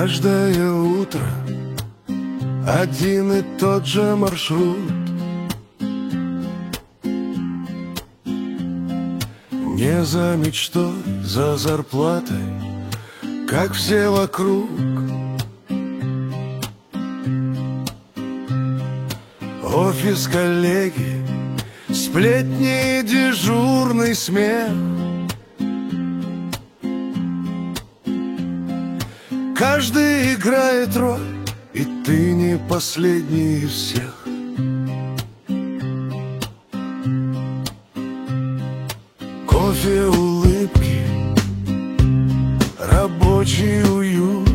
Каждое утро один и тот же маршрут. Не за мечтой, за зарплатой, как все вокруг. Офис, коллеги, сплетни и дежурный смех. Каждый играет роль, и ты не последний из всех. Кофе, улыбки, рабочий уют.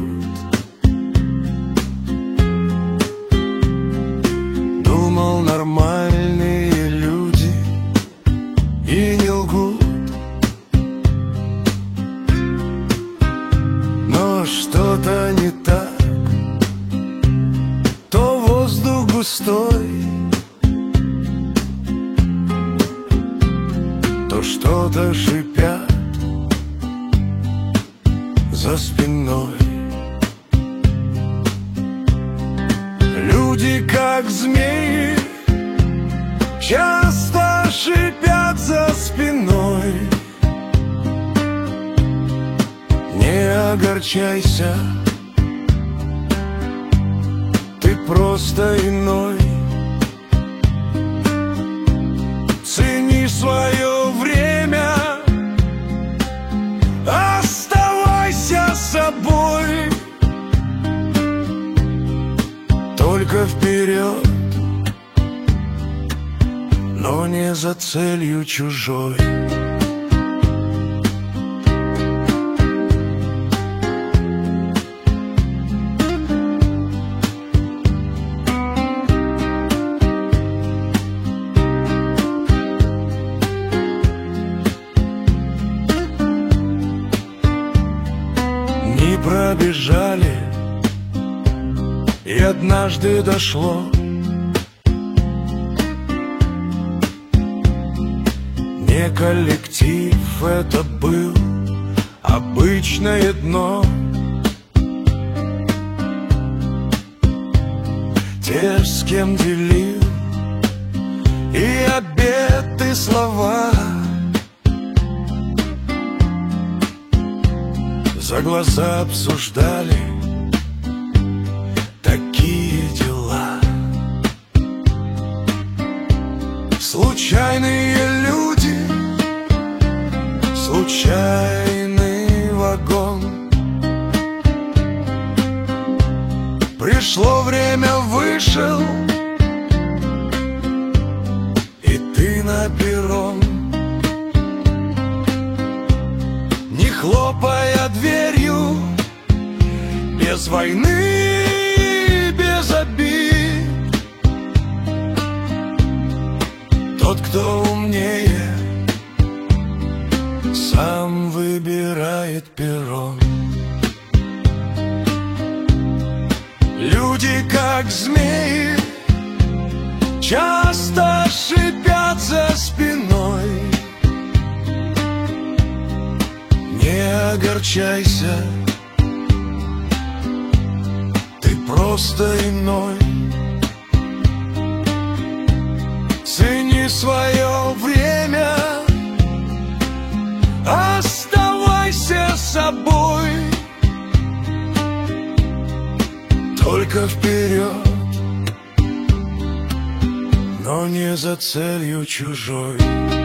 Думал, нормальные люди и не лгут. Но что-то не так, то воздух густой, то что-то шипят за спиной. Люди, как змеи, часто шипят за спиной. Не огорчайся, ты просто иной. Цени свое время, оставайся собой. Только вперед, но не за целью чужой. Не пробежали, и однажды дошло. Не коллектив, это был обычное дно. Те, с кем делил и обет, и слова, за глаза обсуждали такие дела. Случайные люди, случайный вагон. Пришло время, вышел, и ты на перрон. Не хлопая дверью, без войны, без обид. Тот, кто умнее, сам выбирает перрон. Люди, как змеи, часто шипят за спиной. Не огорчайся, ты просто иной. Цени свое время, оставайся собой. Только вперед, но не за целью чужой.